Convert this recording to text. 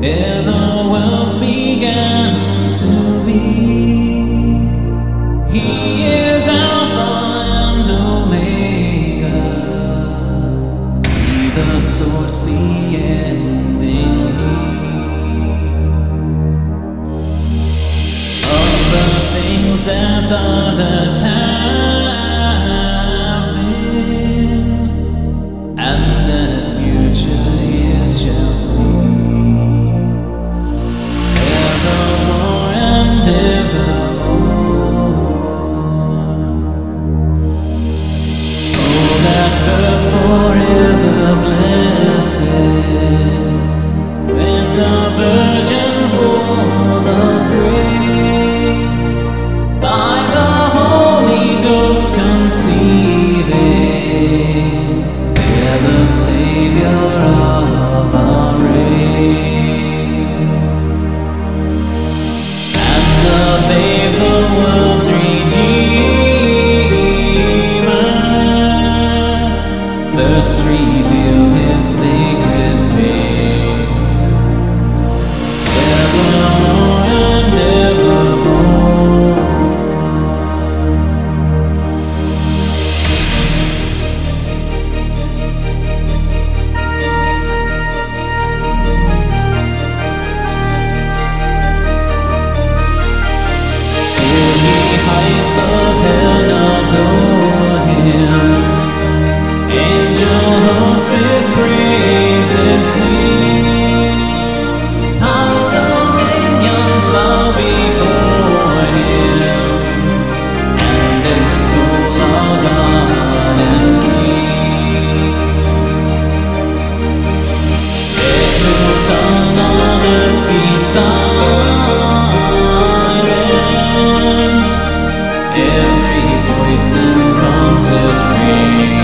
ere the worlds began to be. He is Alpha and Omega, He the source, the ending, He of the things that are, that have been, and that future years shall see. Evermore and evermore. Oh, that earth forever blessed, when the Virgin full of grace, by the Holy Ghost conceiving, bear the Savior of our race. And the babe, the world's Redeemer, first revealed His sacred face. Evermore and evermore. Heights of heaven adore Him, angel hosts His praises sing, powers, dominions bow before Him, and extol our God and King. Let no tongue on earth be silent, every voice in concert ring.